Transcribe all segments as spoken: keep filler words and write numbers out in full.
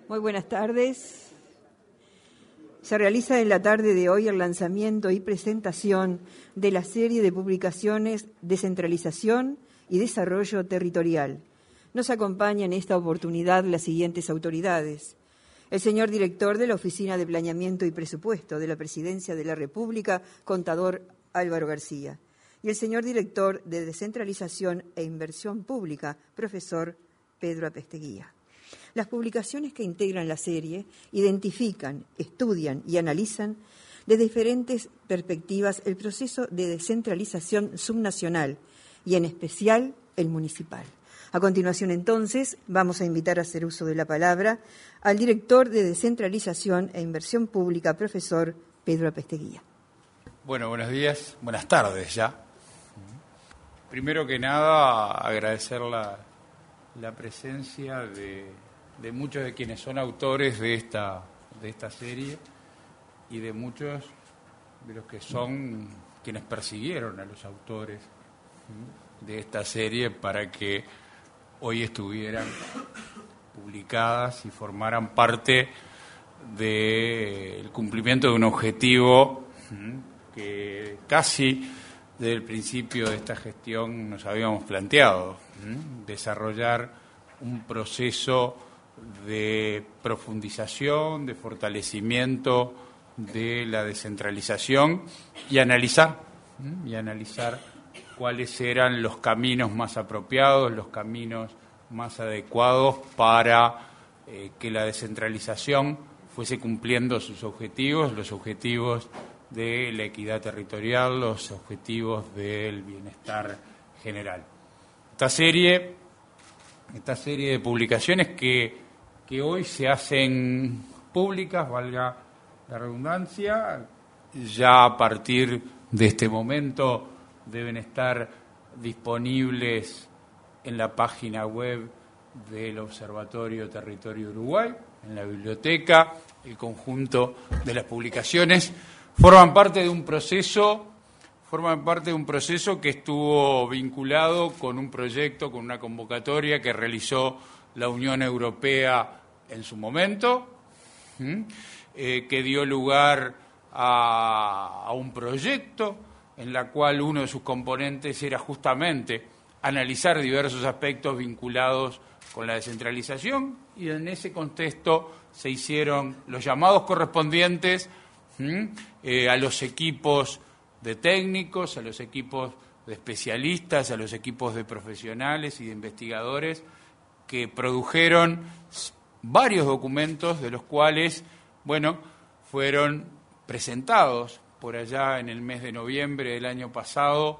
Muy buenas tardes. Se realiza en la tarde de hoy el lanzamiento y presentación de la serie de publicaciones Descentralización y Desarrollo Territorial. Nos acompañan en esta oportunidad las siguientes autoridades. El señor director de la Oficina de Planeamiento y Presupuesto de la Presidencia de la República, contador Álvaro García. Y el señor director de Descentralización e Inversión Pública, profesor Pedro Apesteguía. Las publicaciones que integran la serie identifican, estudian y analizan de diferentes perspectivas el proceso de descentralización subnacional y en especial el municipal. A continuación, entonces, vamos a invitar a hacer uso de la palabra al director de Descentralización e Inversión Pública, profesor Pedro Apesteguía. Bueno, buenos días, buenas tardes ya. Primero que nada, agradecer la, la presencia de, de muchos de quienes son autores de esta, de esta serie y de muchos de los que son quienes persiguieron a los autores de esta serie para que hoy estuvieran publicadas y formaran parte del cumplimiento de un objetivo que casi desde el principio de esta gestión nos habíamos planteado, desarrollar un proceso de profundización, de fortalecimiento de la descentralización y analizar, y analizar cuáles eran los caminos más apropiados, los caminos más adecuados para eh, que la descentralización fuese cumpliendo sus objetivos, los objetivos de la equidad territorial, los objetivos del bienestar general. Esta serie, esta serie de publicaciones que, que hoy se hacen públicas, valga la redundancia, ya a partir de este momento deben estar disponibles en la página web del Observatorio Territorio Uruguay, en la biblioteca. El conjunto de las publicaciones forman parte de un proceso, forman parte de un proceso que estuvo vinculado con un proyecto, con una convocatoria que realizó la Unión Europea en su momento, ¿sí? eh, que dio lugar a, a un proyecto en la cual uno de sus componentes era justamente analizar diversos aspectos vinculados con la descentralización, y en ese contexto se hicieron los llamados correspondientes ¿Mm? Eh, a los equipos de técnicos, a los equipos de especialistas, a los equipos de profesionales y de investigadores que produjeron varios documentos de los cuales, bueno, fueron presentados por allá en el mes de noviembre del año pasado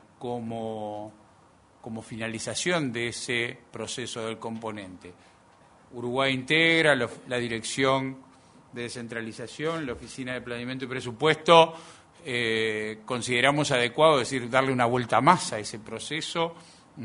como, como finalización de ese proceso del componente. Uruguay integra la, la dirección de descentralización, la Oficina de Planeamiento y Presupuesto, eh, consideramos adecuado, es decir, darle una vuelta más a ese proceso,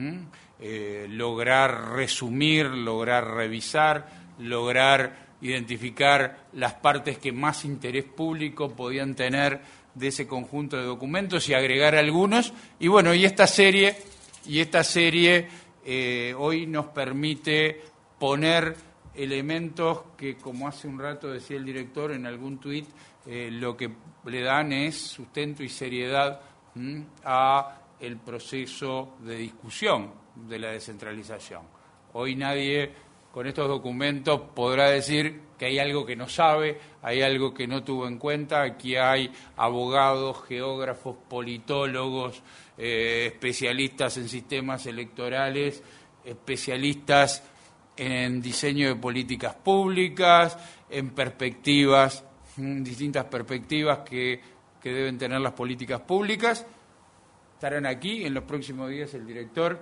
eh, lograr resumir, lograr revisar, lograr identificar las partes que más interés público podían tener de ese conjunto de documentos y agregar algunos. Y bueno, y esta serie, y esta serie eh, hoy nos permite poner elementos que, como hace un rato decía el director en algún tuit, eh, lo que le dan es sustento y seriedad ¿m? a el proceso de discusión de la descentralización. Hoy nadie con estos documentos podrá decir que hay algo que no sabe, hay algo que no tuvo en cuenta. Aquí hay abogados, geógrafos, politólogos, eh, especialistas en sistemas electorales, especialistas en diseño de políticas públicas, en perspectivas, en distintas perspectivas que, que deben tener las políticas públicas. Estarán aquí en los próximos días el director,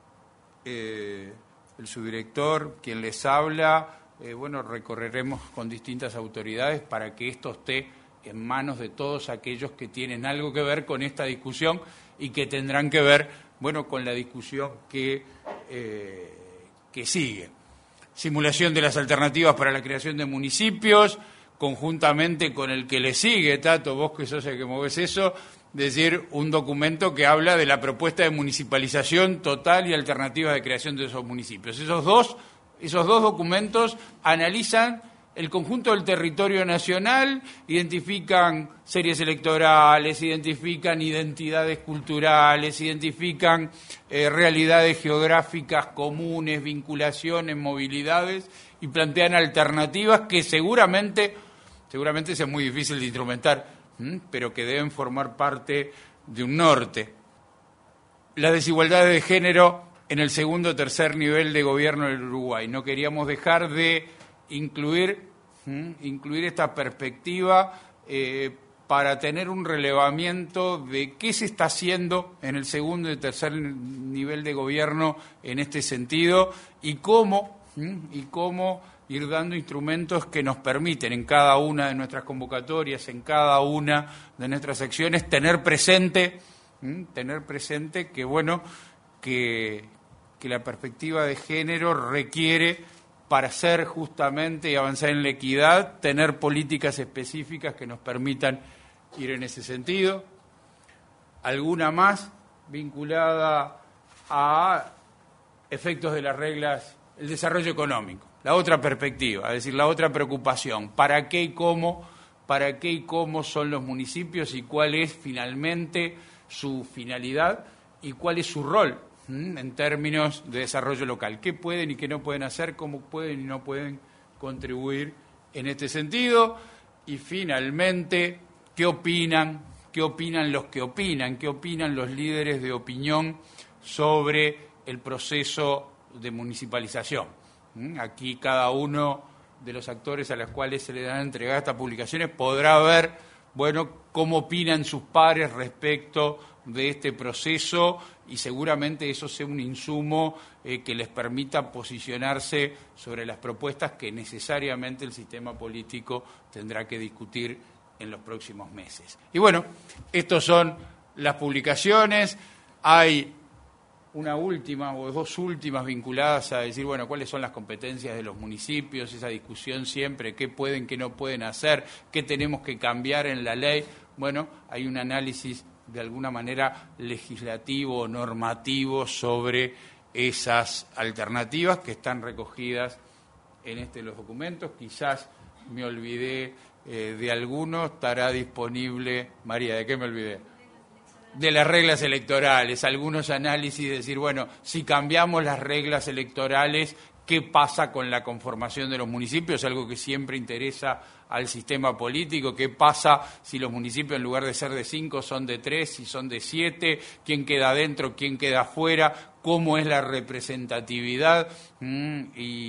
eh, el subdirector, quien les habla. Eh, bueno, recorreremos con distintas autoridades para que esto esté en manos de todos aquellos que tienen algo que ver con esta discusión y que tendrán que ver, bueno, con la discusión que, eh, que sigue. Simulación de las alternativas para la creación de municipios, conjuntamente con el que le sigue, Tato, vos que sos el que movés eso, es decir, un documento que habla de la propuesta de municipalización total y alternativas de creación de esos municipios. Esos dos Esos dos documentos analizan el conjunto del territorio nacional, identifican series electorales, identifican identidades culturales, identifican eh, realidades geográficas comunes, vinculaciones, movilidades, y plantean alternativas que seguramente, seguramente sea muy difícil de instrumentar, ¿m? pero que deben formar parte de un norte. Las desigualdades de género en el segundo o tercer nivel de gobierno del Uruguay. No queríamos dejar de incluir, ¿m? incluir esta perspectiva eh, para tener un relevamiento de qué se está haciendo en el segundo y tercer nivel de gobierno en este sentido y cómo, ¿m? y cómo ir dando instrumentos que nos permiten en cada una de nuestras convocatorias, en cada una de nuestras acciones, tener presente, ¿m? tener presente que, bueno, que, que la perspectiva de género requiere, para ser justamente y avanzar en la equidad, tener políticas específicas que nos permitan ir en ese sentido. Alguna más vinculada a efectos de las reglas, el desarrollo económico, la otra perspectiva, es decir, la otra preocupación, para qué y cómo, para qué y cómo son los municipios y cuál es finalmente su finalidad y cuál es su rol en términos de desarrollo local, qué pueden y qué no pueden hacer, cómo pueden y no pueden contribuir en este sentido, y finalmente, qué opinan, qué opinan los que opinan, qué opinan los líderes de opinión sobre el proceso de municipalización. Aquí cada uno de los actores a los cuales se le dan entregadas estas publicaciones podrá ver, bueno, cómo opinan sus pares respecto de este proceso, y seguramente eso sea un insumo eh, que les permita posicionarse sobre las propuestas que necesariamente el sistema político tendrá que discutir en los próximos meses. Y bueno, estas son las publicaciones. Hay una última o dos últimas vinculadas a decir, bueno, cuáles son las competencias de los municipios, esa discusión siempre, qué pueden, qué no pueden hacer, qué tenemos que cambiar en la ley. Bueno, hay un análisis de alguna manera legislativo o normativo sobre esas alternativas que están recogidas en este los documentos. Quizás me olvidé eh, de alguno, estará disponible. María, ¿de qué me olvidé? De las reglas electorales, algunos análisis, decir, bueno, si cambiamos las reglas electorales, ¿qué pasa con la conformación de los municipios? Algo que siempre interesa al sistema político. ¿Qué pasa si los municipios, en lugar de ser de cinco, son de tres, si son de siete? ¿Quién queda adentro, quién queda afuera? ¿Cómo es la representatividad? Mm,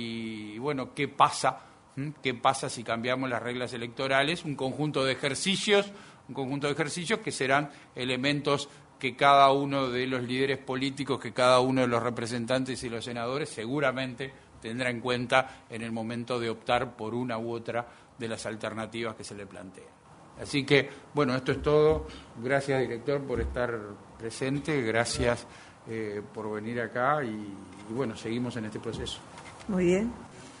y, bueno, ¿qué pasa? Mm, ¿Qué pasa si cambiamos las reglas electorales? Un conjunto de ejercicios, un conjunto de ejercicios que serán elementos que cada uno de los líderes políticos, que cada uno de los representantes y los senadores seguramente tendrá en cuenta en el momento de optar por una u otra de las alternativas que se le plantean. Así que, bueno, esto es todo. Gracias, director, por estar presente. Gracias eh, por venir acá y, y, bueno, seguimos en este proceso. Muy bien.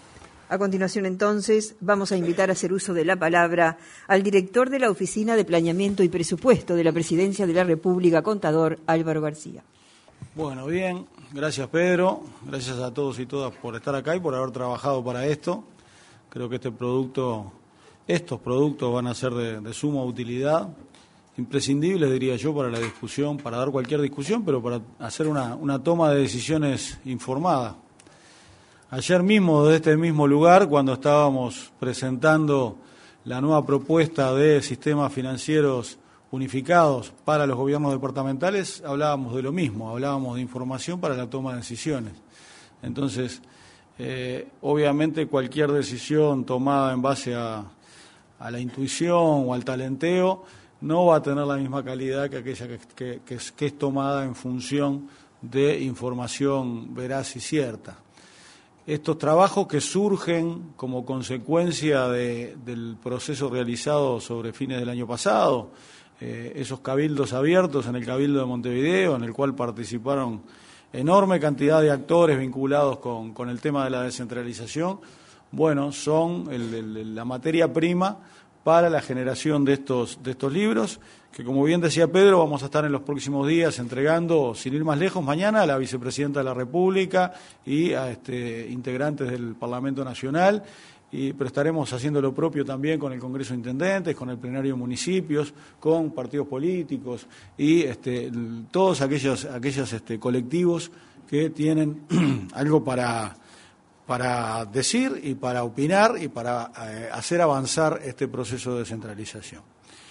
A continuación, entonces, vamos a invitar a hacer uso de la palabra al director de la Oficina de Planeamiento y Presupuesto de la Presidencia de la República, contador Álvaro García. Bueno, bien, gracias Pedro, gracias a todos y todas por estar acá y por haber trabajado para esto. Creo que este producto, estos productos van a ser de, de suma utilidad, imprescindibles, diría yo, para la discusión, para dar cualquier discusión, pero para hacer una, una toma de decisiones informada. Ayer mismo, desde este mismo lugar, cuando estábamos presentando la nueva propuesta de sistemas financieros unificados para los gobiernos departamentales, hablábamos de lo mismo, hablábamos de información para la toma de decisiones. Entonces, eh, obviamente cualquier decisión tomada en base a, a la intuición o al talenteo no va a tener la misma calidad que aquella que, que, que, es, que es tomada en función de información veraz y cierta. Estos trabajos que surgen como consecuencia de, del proceso realizado sobre fines del año pasado, eh, esos cabildos abiertos en el Cabildo de Montevideo, en el cual participaron enorme cantidad de actores vinculados con, con el tema de la descentralización, bueno, son el, el, la materia prima para la generación de estos, de estos libros, que como bien decía Pedro, vamos a estar en los próximos días entregando, sin ir más lejos, mañana a la vicepresidenta de la República y a este, integrantes del Parlamento Nacional, y, pero estaremos haciendo lo propio también con el Congreso de Intendentes, con el plenario de municipios, con partidos políticos y este, todos aquellos, aquellos este, colectivos que tienen algo para, para decir y para opinar y para eh, hacer avanzar este proceso de descentralización.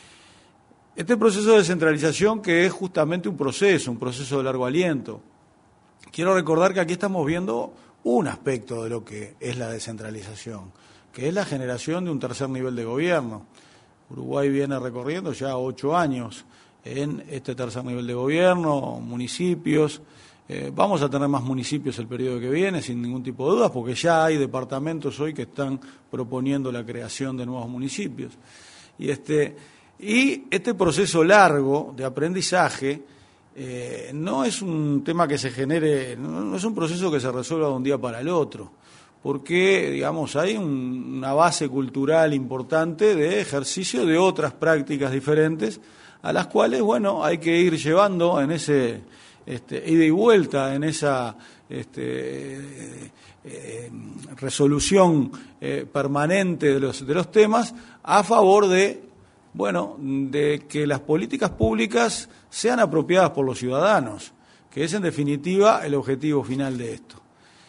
Este proceso de descentralización que es justamente un proceso, un proceso de largo aliento. Quiero recordar que aquí estamos viendo un aspecto de lo que es la descentralización, que es la generación de un tercer nivel de gobierno. Uruguay viene recorriendo ya ocho años en este tercer nivel de gobierno, municipios. Eh, vamos a tener más municipios el periodo que viene, sin ningún tipo de dudas, porque ya hay departamentos hoy que están proponiendo la creación de nuevos municipios. Y este, y este proceso largo de aprendizaje eh, no es un tema que se genere, no, no es un proceso que se resuelva de un día para el otro, porque, digamos, hay un, una base cultural importante de ejercicio de otras prácticas diferentes, a las cuales, bueno, hay que ir llevando en ese este, ida y vuelta, en esa este, eh, eh, resolución eh, permanente de los, de los temas, a favor de, bueno, de que las políticas públicas sean apropiadas por los ciudadanos, que es en definitiva el objetivo final de esto.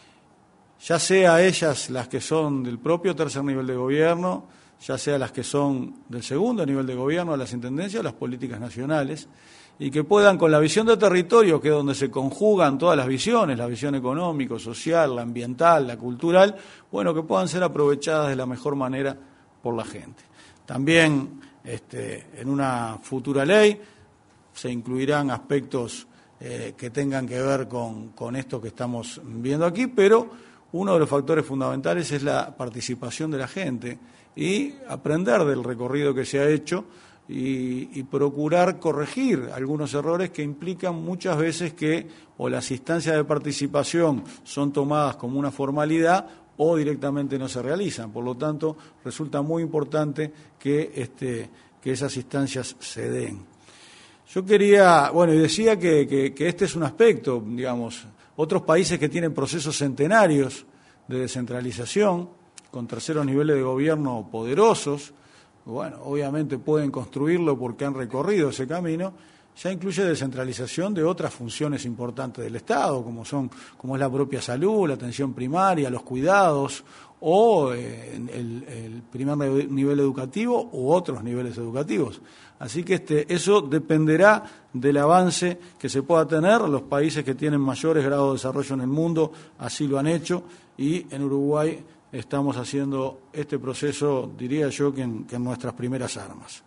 Ya sea ellas las que son del propio tercer nivel de gobierno, ya sea las que son del segundo nivel de gobierno, las intendencias o las políticas nacionales, y que puedan, con la visión de territorio, que es donde se conjugan todas las visiones, la visión económica, social, la ambiental, la cultural, bueno, que puedan ser aprovechadas de la mejor manera por la gente. También este, en una futura ley se incluirán aspectos eh, que tengan que ver con, con esto que estamos viendo aquí, pero uno de los factores fundamentales es la participación de la gente y aprender del recorrido que se ha hecho y, y procurar corregir algunos errores que implican muchas veces que o las instancias de participación son tomadas como una formalidad o directamente no se realizan. Por lo tanto, resulta muy importante que, este, que esas instancias se den. Yo quería, bueno, y decía que, que, que este es un aspecto, digamos. Otros países que tienen procesos centenarios de descentralización, con terceros niveles de gobierno poderosos, bueno, obviamente pueden construirlo porque han recorrido ese camino, ya incluye descentralización de otras funciones importantes del Estado, como son, como es la propia salud, la atención primaria, los cuidados, o eh, el, el primer nivel educativo u otros niveles educativos. Así que este, eso dependerá del avance que se pueda tener. Los países que tienen mayores grados de desarrollo en el mundo así lo han hecho, y en Uruguay estamos haciendo este proceso, diría yo, que en, que en nuestras primeras armas.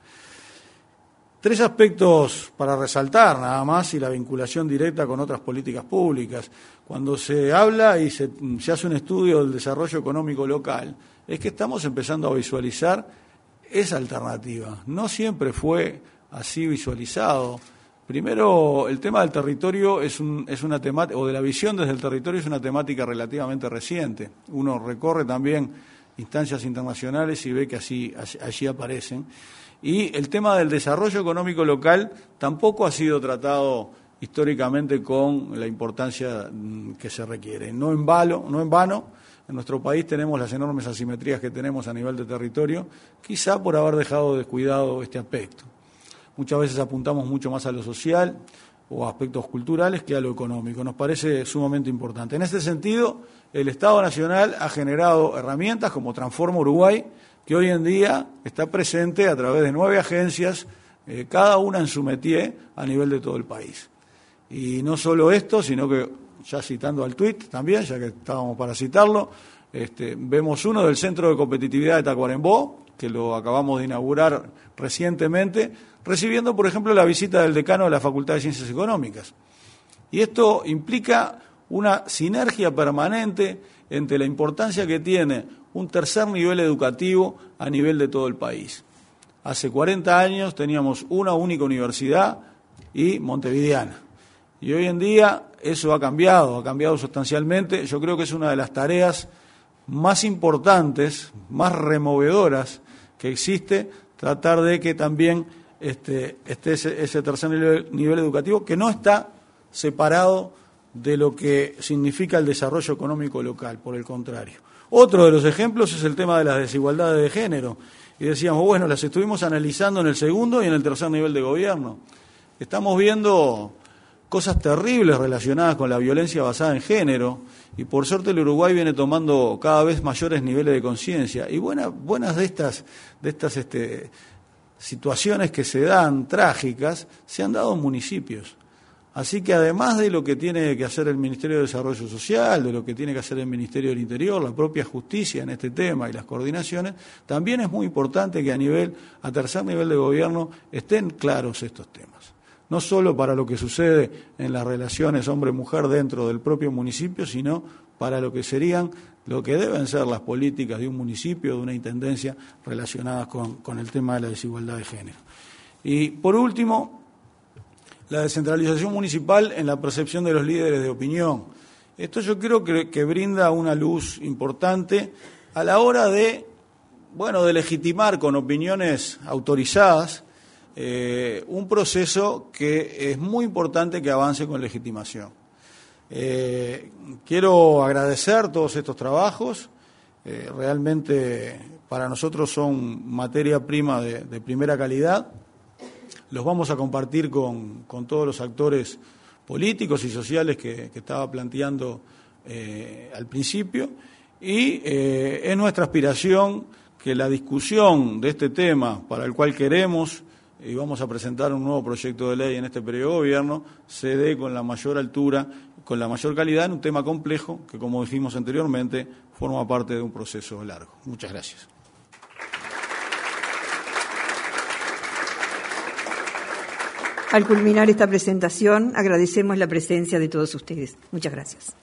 Tres aspectos para resaltar nada más, y la vinculación directa con otras políticas públicas. Cuando se habla y se, se hace un estudio del desarrollo económico local, es que estamos empezando a visualizar esa alternativa. No siempre fue así visualizado. Primero, el tema del territorio es, un, es una temática, o de la visión desde el territorio es una temática relativamente reciente. Uno recorre también instancias internacionales y ve que así allí aparecen. Y el tema del desarrollo económico local tampoco ha sido tratado históricamente con la importancia que se requiere. No en vano, no en vano, en nuestro país tenemos las enormes asimetrías que tenemos a nivel de territorio, quizá por haber dejado descuidado este aspecto. Muchas veces apuntamos mucho más a lo social o a aspectos culturales que a lo económico. Nos parece sumamente importante. En este sentido, el Estado Nacional ha generado herramientas como Transforma Uruguay, que hoy en día está presente a través de nueve agencias, eh, cada una en su métier a nivel de todo el país. Y no solo esto, sino que, ya citando al tuit también, ya que estábamos para citarlo, este, vemos uno del Centro de Competitividad de Tacuarembó, que lo acabamos de inaugurar recientemente, recibiendo, por ejemplo, la visita del decano de la Facultad de Ciencias Económicas. Y esto implica una sinergia permanente entre la importancia que tiene un tercer nivel educativo a nivel de todo el país. Hace cuarenta años teníamos una única universidad y montevideana. Y hoy en día eso ha cambiado, ha cambiado sustancialmente. Yo creo que es una de las tareas más importantes, más removedoras que existe tratar de que también este, esté ese, ese tercer nivel, nivel educativo, que no está separado de lo que significa el desarrollo económico local, por el contrario. Otro de los ejemplos es el tema de las desigualdades de género. Y decíamos, bueno, las estuvimos analizando en el segundo y en el tercer nivel de gobierno. Estamos viendo cosas terribles relacionadas con la violencia basada en género, y por suerte el Uruguay viene tomando cada vez mayores niveles de conciencia. Y buena, buenas de estas, de estas este, situaciones que se dan, trágicas, se han dado en municipios. Así que además de lo que tiene que hacer el Ministerio de Desarrollo Social, de lo que tiene que hacer el Ministerio del Interior, la propia justicia en este tema y las coordinaciones, también es muy importante que a nivel, a tercer nivel de gobierno estén claros estos temas. No solo para lo que sucede en las relaciones hombre-mujer dentro del propio municipio, sino para lo que serían, lo que deben ser las políticas de un municipio, de una intendencia relacionadas con, con el tema de la desigualdad de género. Y por último, la descentralización municipal en la percepción de los líderes de opinión. Esto yo creo que, que brinda una luz importante a la hora de, bueno, de legitimar con opiniones autorizadas eh, un proceso que es muy importante que avance con legitimación. Eh, quiero agradecer todos estos trabajos, eh, realmente para nosotros son materia prima de, de primera calidad. Los vamos a compartir con, con todos los actores políticos y sociales que, que estaba planteando eh, al principio, y eh, es nuestra aspiración que la discusión de este tema, para el cual queremos y vamos a presentar un nuevo proyecto de ley en este periodo de gobierno, se dé con la mayor altura, con la mayor calidad en un tema complejo que, como dijimos anteriormente, forma parte de un proceso largo. Muchas gracias. Al culminar esta presentación, agradecemos la presencia de todos ustedes. Muchas gracias.